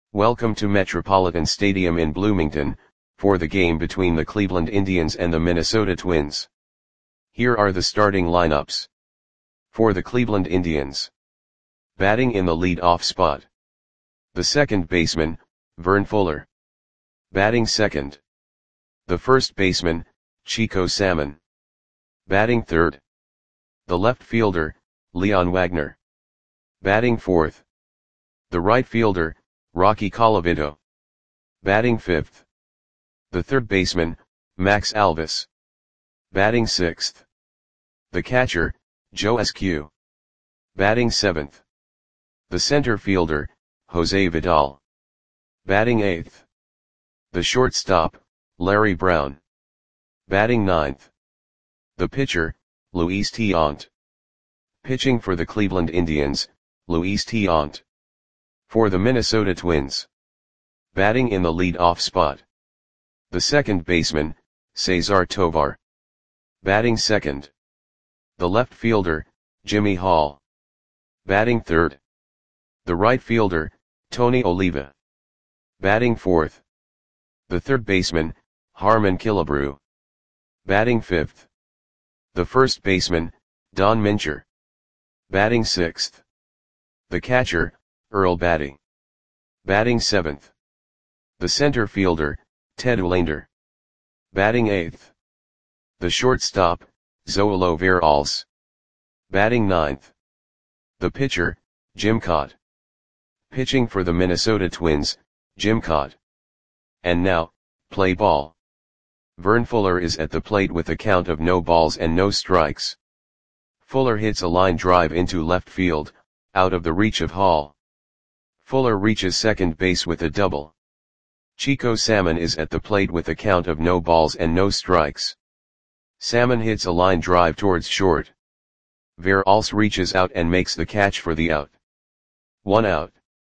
Welcome to Metropolitan Stadium in Bloomington, for the game between the Cleveland Indians and the Minnesota Twins. Here are the starting lineups. For the Cleveland Indians. Batting in the lead-off spot. The second baseman, Vern Fuller. Batting second. The first baseman, Chico Salmon. Batting third. The left fielder, Leon Wagner. Batting fourth. The right fielder, Rocky Colavito. Batting fifth. The third baseman, Max Alvis. Batting sixth. The catcher, Joe Eskew. Batting seventh. The center fielder, Jose Vidal. Batting eighth. The shortstop, Larry Brown. Batting ninth. The pitcher, Luis Tiant. Pitching for the Cleveland Indians, Luis Tiant. For the Minnesota Twins. Batting in the lead-off spot. The second baseman, Cesar Tovar. Batting second. The left fielder, Jimmy Hall. Batting third. The right fielder, Tony Oliva. Batting fourth. The third baseman, Harmon Killebrew. Batting fifth. The first baseman, Don Mincher. Batting sixth. The catcher, Earl Battey. Batting seventh. The center fielder, Ted Olander. Batting eighth. The shortstop, Zoilo Veralles. Batting ninth. The pitcher, Jim Kaat. Pitching for the Minnesota Twins, Jim Kaat. And now, play ball. Vern Fuller is at the plate with a count of no balls and no strikes. Fuller hits a line drive into left field, out of the reach of Hall. Fuller reaches second base with a double. Chico Salmon is at the plate with a count of no balls and no strikes. Salmon hits a line drive towards short. Veralles reaches out and makes the catch for the out. 1 out.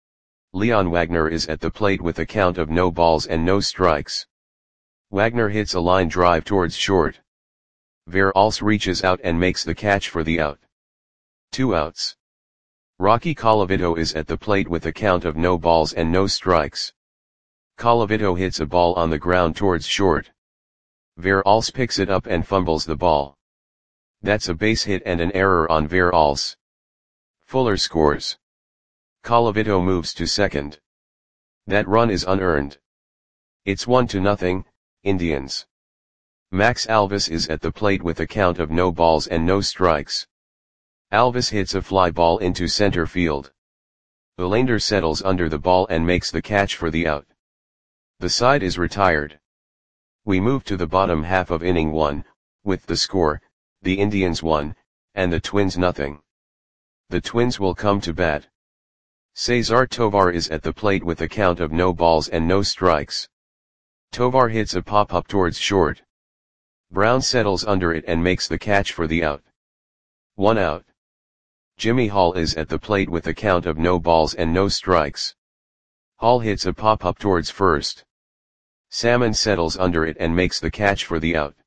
Leon Wagner is at the plate with a count of no balls and no strikes. Wagner hits a line drive towards short. Veralles reaches out and makes the catch for the out. 2 outs. Rocky Colavito is at the plate with a count of no balls and no strikes. Colavito hits a ball on the ground towards short. Veralles picks it up and fumbles the ball. That's a base hit and an error on Veralles. Fuller scores. Colavito moves to second. That run is unearned. It's 1-0, Indians. Max Alvis is at the plate with a count of no balls and no strikes. Alvis hits a fly ball into center field. Olander settles under the ball and makes the catch for the out. The side is retired. We move to the bottom half of inning 1, with the score, the Indians 1, and the Twins 0. The Twins will come to bat. Cesar Tovar is at the plate with a count of no balls and no strikes. Tovar hits a pop-up towards short. Brown settles under it and makes the catch for the out. 1 out. Jimmy Hall is at the plate with a count of no balls and no strikes. Hall hits a pop-up towards first. Salmon settles under it and makes the catch for the out.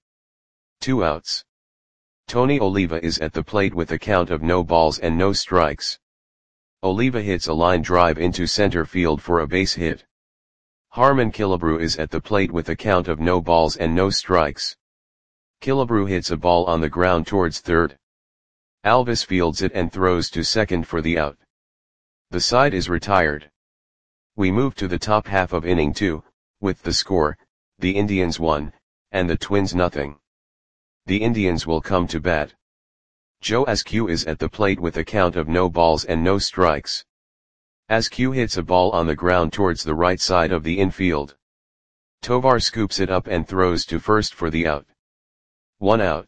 2 outs. Tony Oliva is at the plate with a count of no balls and no strikes. Oliva hits a line drive into center field for a base hit. Harmon Killebrew is at the plate with a count of no balls and no strikes. Killebrew hits a ball on the ground towards third. Alvis fields it and throws to second for the out. The side is retired. We move to the top half of inning 2, with the score, the Indians 1, and the Twins 0. The Indians will come to bat. Joe Eskew is at the plate with a count of no balls and no strikes. Eskew hits a ball on the ground towards the right side of the infield. Tovar scoops it up and throws to first for the out. 1 out.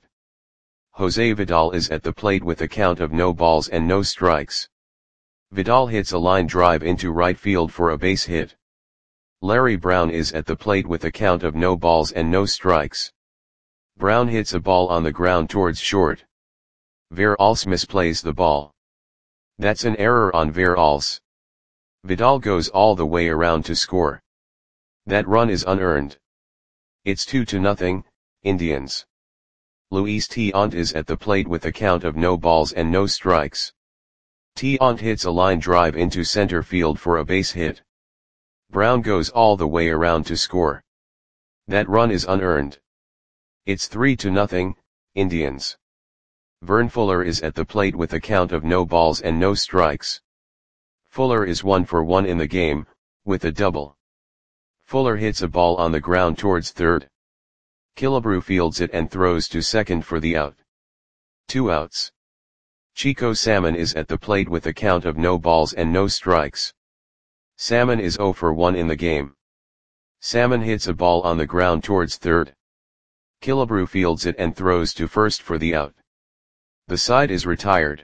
Jose Vidal is at the plate with a count of no balls and no strikes. Vidal hits a line drive into right field for a base hit. Larry Brown is at the plate with a count of no balls and no strikes. Brown hits a ball on the ground towards short. Veralles misplays the ball. That's an error on Veralles. Vidal goes all the way around to score. That run is unearned. It's 2-0, Indians. Luis Tiant is at the plate with a count of no balls and no strikes. Tiant hits a line drive into center field for a base hit. Brown goes all the way around to score. That run is unearned. It's 3-0, Indians. Vern Fuller is at the plate with a count of no balls and no strikes. Fuller is 1 for 1 in the game, with a double. Fuller hits a ball on the ground towards third. Killebrew fields it and throws to second for the out. 2 outs. Chico Salmon is at the plate with a count of no balls and no strikes. Salmon is 0 for 1 in the game. Salmon hits a ball on the ground towards third. Killebrew fields it and throws to first for the out. The side is retired.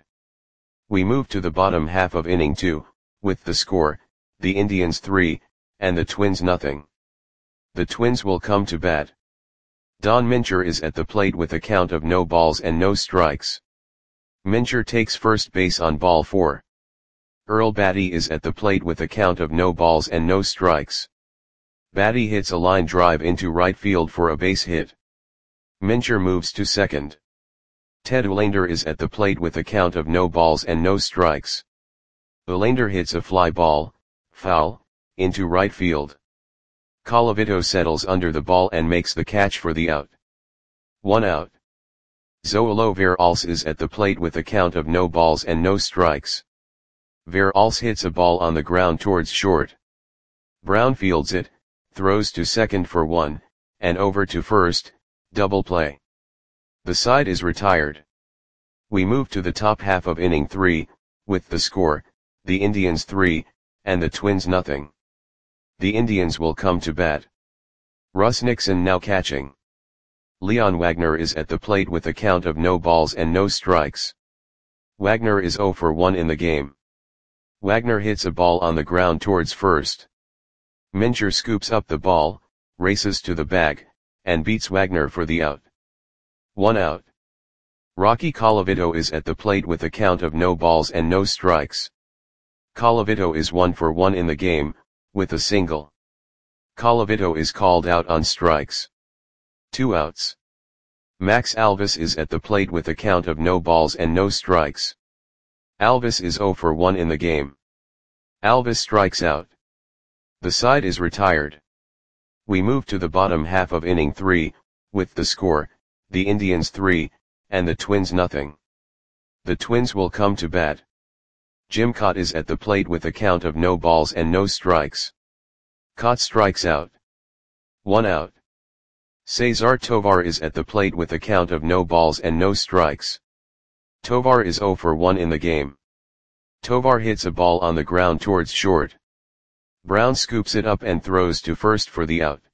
We move to the bottom half of inning 2, with the score, the Indians 3, and the Twins nothing. The Twins will come to bat. Don Mincher is at the plate with a count of no balls and no strikes. Mincher takes first base on ball 4. Earl Batty is at the plate with a count of no balls and no strikes. Batty hits a line drive into right field for a base hit. Mincher moves to second. Ted Olander is at the plate with a count of no balls and no strikes. Olander hits a fly ball, foul, into right field. Colavito settles under the ball and makes the catch for the out. 1 out. Zoilo Veralce is at the plate with a count of no balls and no strikes. Veralce hits a ball on the ground towards short. Brown fields it, throws to second for 1, and over to first, double play. The side is retired. We move to the top half of inning 3, with the score, the Indians 3, and the Twins nothing. The Indians will come to bat. Russ Nixon now catching. Leon Wagner is at the plate with a count of no balls and no strikes. Wagner is 0 for 1 in the game. Wagner hits a ball on the ground towards first. Mincher scoops up the ball, races to the bag, and beats Wagner for the out. 1 out. Rocky Colavito is at the plate with a count of no balls and no strikes. Colavito is 1 for 1 in the game, with a single. Colavito is called out on strikes. 2 outs. Max Alvis is at the plate with a count of no balls and no strikes. Alvis is 0 for 1 in the game. Alvis strikes out. The side is retired. We move to the bottom half of inning 3, with the score, the Indians 3, and the Twins nothing. The Twins will come to bat. Jim Kaat is at the plate with a count of no balls and no strikes. Kaat strikes out. 1 out. Cesar Tovar is at the plate with a count of no balls and no strikes. Tovar is 0 for 1 in the game. Tovar hits a ball on the ground towards short. Brown scoops it up and throws to first for the out.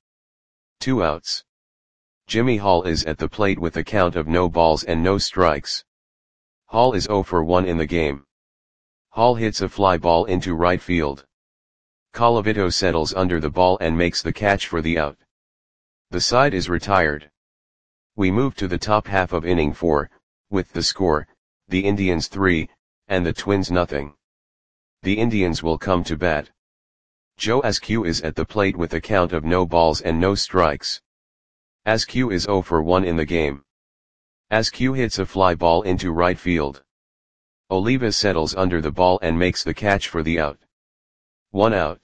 2 outs. Jimmy Hall is at the plate with a count of no balls and no strikes. Hall is 0 for 1 in the game. Hall hits a fly ball into right field. Colavito settles under the ball and makes the catch for the out. The side is retired. We move to the top half of inning 4, with the score, the Indians 3, and the Twins nothing. The Indians will come to bat. Joe Askew is at the plate with a count of no balls and no strikes. Askew is 0 for 1 in the game. Askew hits a fly ball into right field. Oliva settles under the ball and makes the catch for the out. 1 out.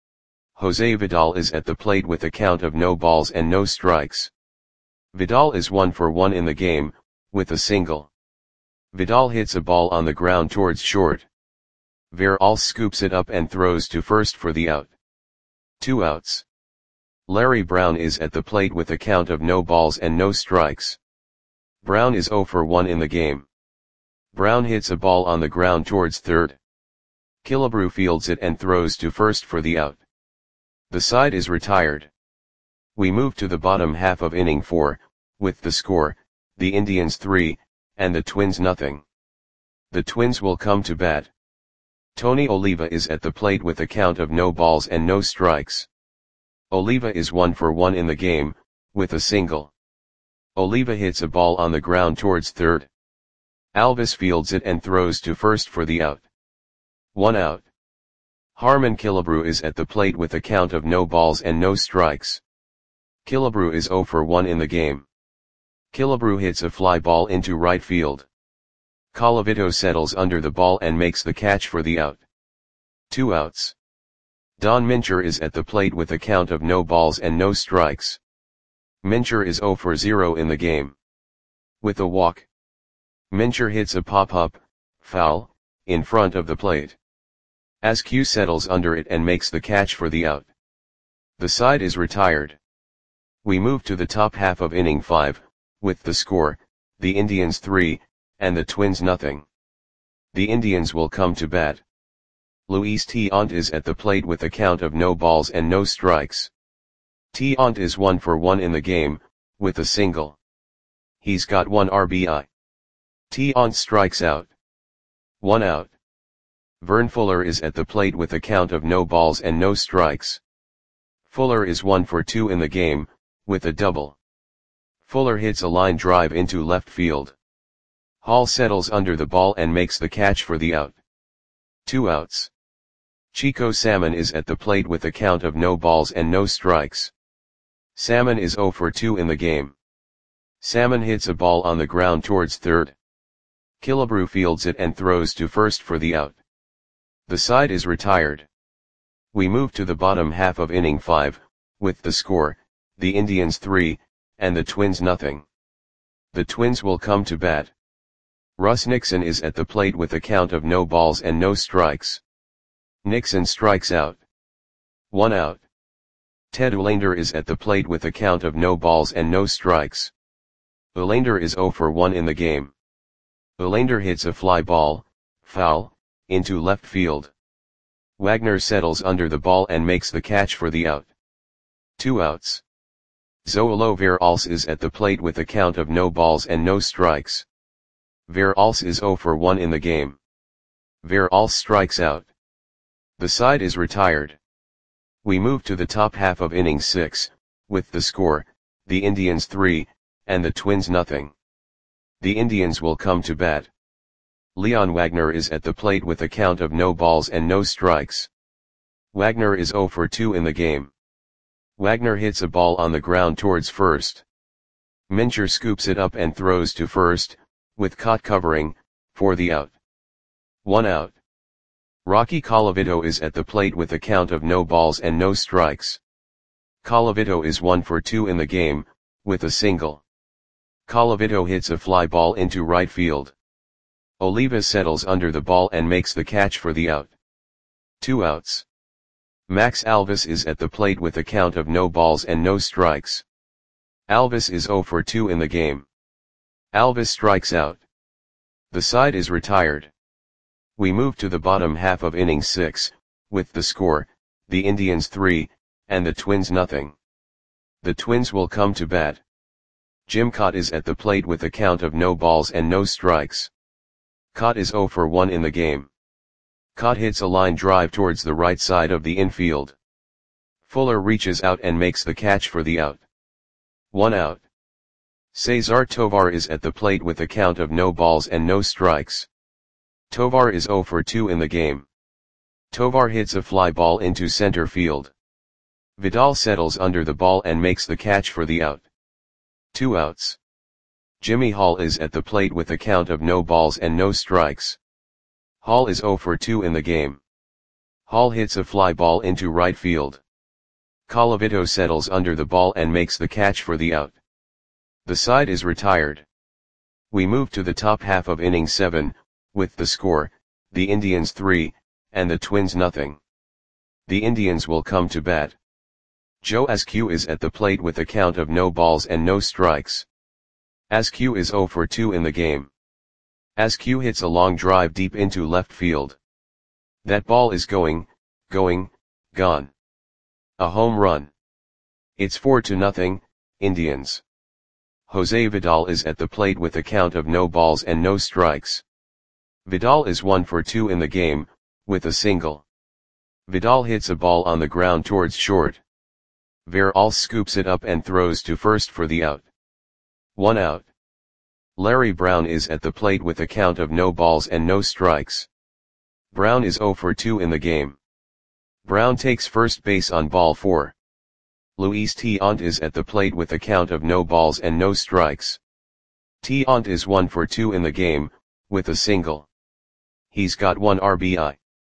Jose Vidal is at the plate with a count of no balls and no strikes. Vidal is 1 for 1 in the game, with a single. Vidal hits a ball on the ground towards short. Veralce scoops it up and throws to first for the out. 2 outs. Larry Brown is at the plate with a count of no balls and no strikes. Brown is 0 for 1 in the game. Brown hits a ball on the ground towards third. Killebrew fields it and throws to first for the out. The side is retired. We move to the bottom half of inning 4, with the score, the Indians 3, and the Twins nothing. The Twins will come to bat. Tony Oliva is at the plate with a count of no balls and no strikes. Oliva is 1 for 1 in the game, with a single. Oliva hits a ball on the ground towards third. Alvis fields it and throws to first for the out. 1 out. Harmon Killebrew is at the plate with a count of no balls and no strikes. Killebrew is 0 for 1 in the game. Killebrew hits a fly ball into right field. Colavito settles under the ball and makes the catch for the out. 2 outs. Don Mincher is at the plate with a count of no balls and no strikes. Mincher is 0 for 0 in the game. With a walk, Mincher hits a pop-up, foul, in front of the plate. Askew settles under it and makes the catch for the out. The side is retired. We move to the top half of inning 5, with the score, the Indians 3, and the Twins nothing. The Indians will come to bat. Luis Tiant is at the plate with a count of no balls and no strikes. Tiant is 1 for 1 in the game, with a single. He's got 1 RBI. Tiant strikes out. 1 out. Vern Fuller is at the plate with a count of no balls and no strikes. Fuller is 1 for 2 in the game, with a double. Fuller hits a line drive into left field. Hall settles under the ball and makes the catch for the out. 2 outs. Chico Salmon is at the plate with a count of no balls and no strikes. Salmon is 0 for 2 in the game. Salmon hits a ball on the ground towards third. Killebrew fields it and throws to first for the out. The side is retired. We move to the bottom half of inning 5, with the score, the Indians 3, and the Twins nothing. The Twins will come to bat. Russ Nixon is at the plate with a count of no balls and no strikes. Nixon strikes out. 1 out. Ted Uhlaender is at the plate with a count of no balls and no strikes. Uhlaender is 0 for 1 in the game. Uhlaender hits a fly ball, foul, into left field. Wagner settles under the ball and makes the catch for the out. 2 outs. Zoilo Veralce is at the plate with a count of no balls and no strikes. Veralce is 0 for 1 in the game. Veralce strikes out. The side is retired. We move to the top half of inning 6, with the score, the Indians 3, and the Twins nothing. The Indians will come to bat. Leon Wagner is at the plate with a count of no balls and no strikes. Wagner is 0 for 2 in the game. Wagner hits a ball on the ground towards first. Mincher scoops it up and throws to first, with Cott covering, for the out. 1 out. Rocky Colavito is at the plate with a count of no balls and no strikes. Colavito is 1 for 2 in the game, with a single. Colavito hits a fly ball into right field. Oliva settles under the ball and makes the catch for the out. 2 outs. Max Alvis is at the plate with a count of no balls and no strikes. Alvis is 0 for 2 in the game. Alvis strikes out. The side is retired. We move to the bottom half of inning 6, with the score, the Indians 3, and the Twins nothing. The Twins will come to bat. Jim Cott is at the plate with a count of no balls and no strikes. Cott is 0 for 1 in the game. Cott hits a line drive towards the right side of the infield. Fuller reaches out and makes the catch for the out. 1 out. Cesar Tovar is at the plate with a count of no balls and no strikes. Tovar is 0 for 2 in the game. Tovar hits a fly ball into center field. Vidal settles under the ball and makes the catch for the out. 2 outs. Jimmy Hall is at the plate with a count of no balls and no strikes. Hall is 0 for 2 in the game. Hall hits a fly ball into right field. Colavito settles under the ball and makes the catch for the out. The side is retired. We move to the top half of inning 7, with the score, the Indians 3, and the Twins nothing. The Indians will come to bat. Joe Askew is at the plate with a count of no balls and no strikes. Askew is 0 for 2 in the game. Askew hits a long drive deep into left field. That ball is gone. A home run. It's 4-0, Indians. Jose Vidal is at the plate with a count of no balls and no strikes. Vidal is 1 for 2 in the game, with a single. Vidal hits a ball on the ground towards short. Veralce scoops it up and throws to first for the out. 1 out. Larry Brown is at the plate with a count of no balls and no strikes. Brown is 0 for 2 in the game. Brown takes first base on ball 4. Luis Tiant is at the plate with a count of no balls and no strikes. Tiant is 1 for 2 in the game, with a single. He's got 1 RBI.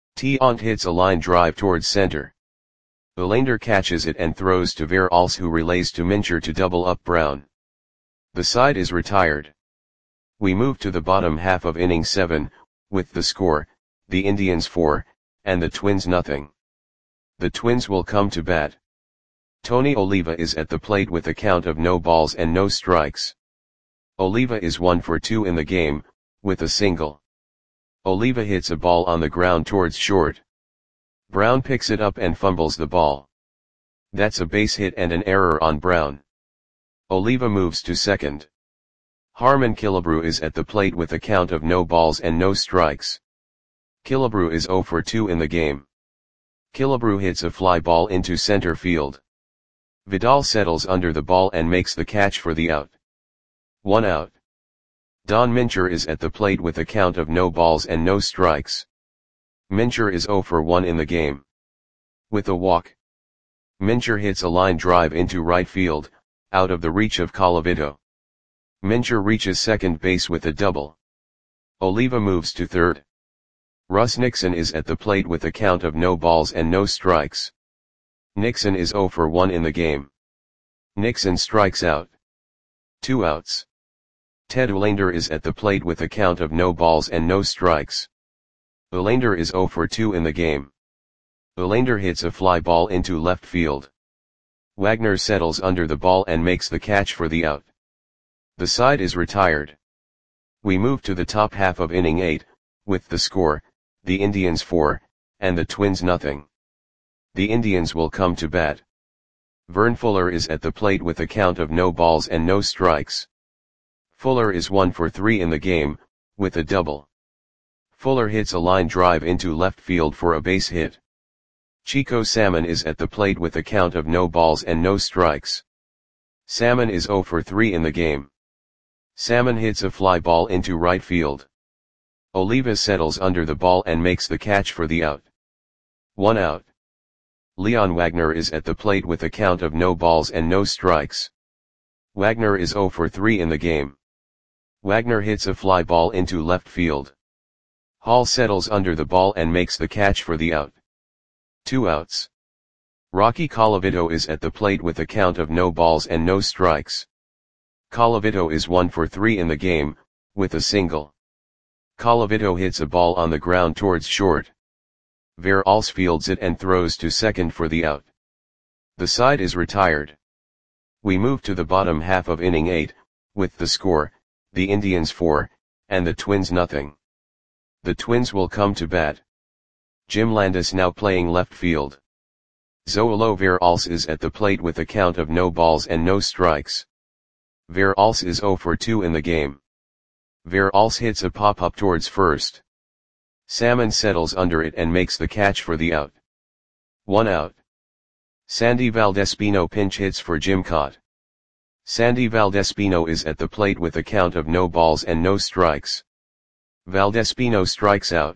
Tiant hits a line drive towards center. Olander catches it and throws to Verals, who relays to Mincher to double up Brown. The side is retired. We move to the bottom half of inning 7, with the score, the Indians 4, and the Twins nothing. The Twins will come to bat. Tony Oliva is at the plate with a count of no balls and no strikes. Oliva is 1 for 2 in the game, with a single. Oliva hits a ball on the ground towards short. Brown picks it up and fumbles the ball. That's a base hit and an error on Brown. Oliva moves to second. Harmon Killebrew is at the plate with a count of no balls and no strikes. Killebrew is 0 for 2 in the game. Killebrew hits a fly ball into center field. Vidal settles under the ball and makes the catch for the out. 1 out. Don Mincher is at the plate with a count of no balls and no strikes. Mincher is 0 for 1 in the game. With a walk. Mincher hits a line drive into right field, out of the reach of Colavito. Mincher reaches second base with a double. Oliva moves to third. Russ Nixon is at the plate with a count of no balls and no strikes. Nixon is 0 for 1 in the game. Nixon strikes out. 2 outs. Ted Olander is at the plate with a count of no balls and no strikes. Olander is 0 for 2 in the game. Olander hits a fly ball into left field. Wagner settles under the ball and makes the catch for the out. The side is retired. We move to the top half of inning 8, with the score, the Indians 4, and the Twins nothing. The Indians will come to bat. Vern Fuller is at the plate with a count of no balls and no strikes. Fuller is 1 for 3 in the game, with a double. Fuller hits a line drive into left field for a base hit. Chico Salmon is at the plate with a count of no balls and no strikes. Salmon is 0 for 3 in the game. Salmon hits a fly ball into right field. Oliva settles under the ball and makes the catch for the out. 1 out. Leon Wagner is at the plate with a count of no balls and no strikes. Wagner is 0 for 3 in the game. Wagner hits a fly ball into left field. Hall settles under the ball and makes the catch for the out. 2 outs. Rocky Colavito is at the plate with a count of no balls and no strikes. Colavito is 1 for 3 in the game, with a single. Colavito hits a ball on the ground towards short. Verals fields it and throws to second for the out. The side is retired. We move to the bottom half of inning 8, with the score, the Indians 4, and the Twins nothing. The Twins will come to bat. Jim Landis now playing left field. Zoilo Verals is at the plate with a count of no balls and no strikes. Verals is 0 for 2 in the game. Verals hits a pop-up towards first. Salmon settles under it and makes the catch for the out. 1 out. Sandy Valdespino pinch hits for Jim Kaat. Sandy Valdespino is at the plate with a count of no balls and no strikes. Valdespino strikes out.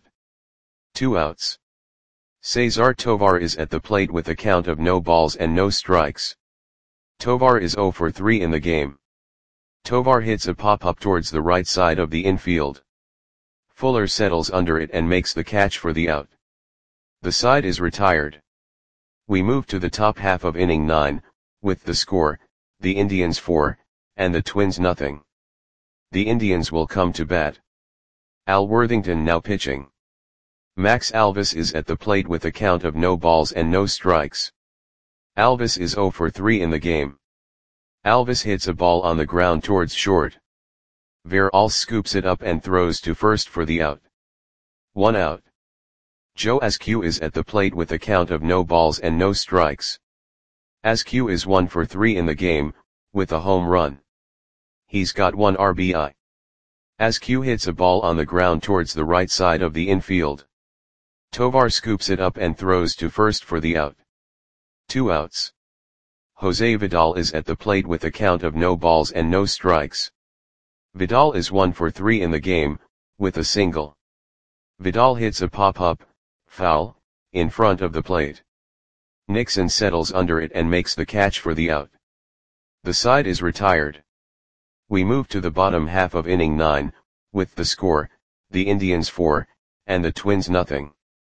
2 outs. Cesar Tovar is at the plate with a count of no balls and no strikes. Tovar is 0 for 3 in the game. Tovar hits a pop-up towards the right side of the infield. Fuller settles under it and makes the catch for the out. The side is retired. We move to the top half of inning 9, with the score, the Indians 4, and the Twins nothing. The Indians will come to bat. Al Worthington now pitching. Max Alvis is at the plate with a count of no balls and no strikes. Alvis is 0 for 3 in the game. Alvis hits a ball on the ground towards short. Verals scoops it up and throws to first for the out. 1 out. Joe Askew is at the plate with a count of no balls and no strikes. Askew is 1 for 3 in the game, with a home run. He's got 1 RBI. Askew hits a ball on the ground towards the right side of the infield. Tovar scoops it up and throws to first for the out. 2 outs. Jose Vidal is at the plate with a count of no balls and no strikes. Vidal is 1 for 3 in the game, with a single. Vidal hits a pop-up, foul, in front of the plate. Nixon settles under it and makes the catch for the out. The side is retired. We move to the bottom half of inning 9, with the score, the Indians 4, and the Twins nothing.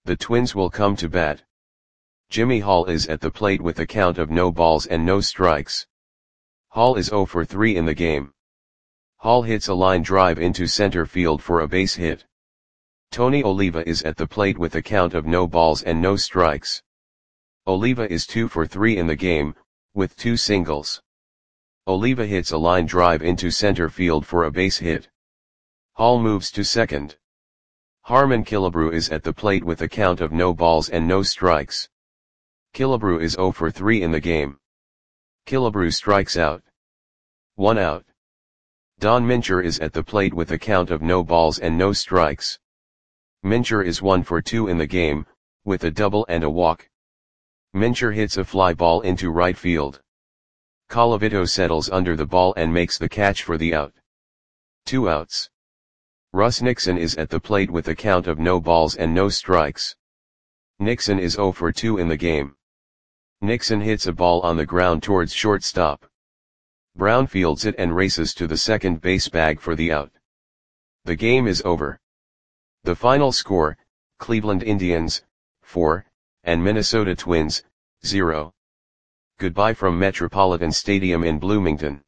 The Twins will come to bat. Jimmy Hall is at the plate with a count of no balls and no strikes. Hall is 0 for 3 in the game. Hall hits a line drive into center field for a base hit. Tony Oliva is at the plate with a count of no balls and no strikes. Oliva is 2 for 3 in the game, with 2 singles. Oliva hits a line drive into center field for a base hit. Hall moves to second. Harmon Killebrew is at the plate with a count of no balls and no strikes. Killebrew is 0 for 3 in the game. Killebrew strikes out. 1 out. Don Mincher is at the plate with a count of no balls and no strikes. Mincher is 1 for 2 in the game, with a double and a walk. Mincher hits a fly ball into right field. Colavito settles under the ball and makes the catch for the out. 2 outs. Russ Nixon is at the plate with a count of no balls and no strikes. Nixon is 0 for 2 in the game. Nixon hits a ball on the ground towards shortstop. Brown fields it and races to the second base bag for the out. The game is over. The final score, Cleveland Indians, 4, and Minnesota Twins, 0. Goodbye from Metropolitan Stadium in Bloomington.